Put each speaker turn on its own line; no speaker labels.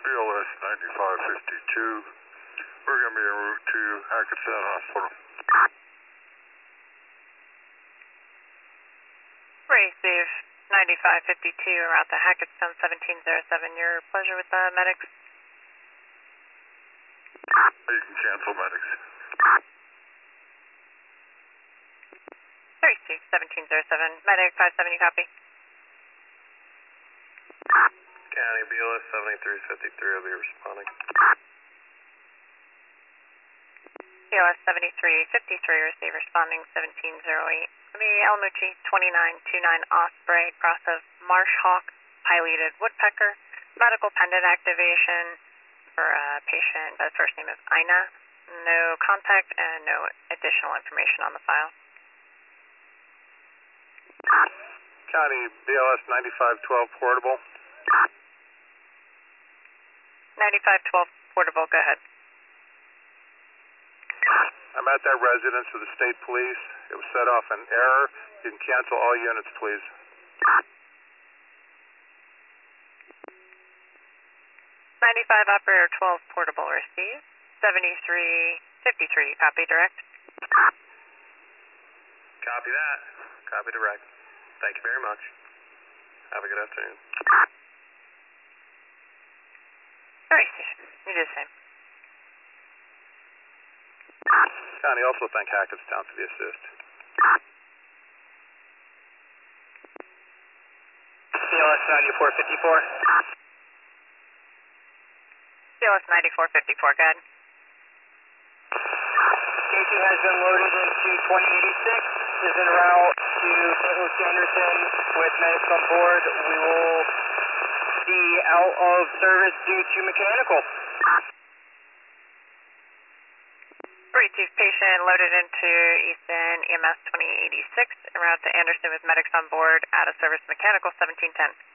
BLS 9552. We're going to be en route to Hackettstown Hospital.
Receive 9552, route to Hackettstown 1707. Your pleasure with the medics?
You can cancel medics.
Receive 1707. Medic 570, copy.
County BLS 7353 will be responding.
BLS 7353, receive responding 1708. The Alamuchi 2929 Osprey, cross of Marsh Hawk, pileated woodpecker, medical pendant activation for a patient by the first name of Ina. No contact and no additional information on the file.
County BLS 9512 portable.
9512 portable, go ahead.
I'm at that residence with the state police. It was set off in error. You can cancel all units, please.
95 operator 12 portable, receive. 7353, copy direct.
Copy that. Copy direct. Thank you very much. Have a good afternoon.
Receive. You do the same.
County, also thank Hackettstown for the assist.
BLS 9454.
BLS 9454, go ahead.
Casey has been loaded into 2086, is en route to St. Louis Anderson with medics on board. We will be out of service due to mechanical.
Receive patient loaded into Easton EMS 2086, en route to Anderson with medics on board, out of service mechanical 1710.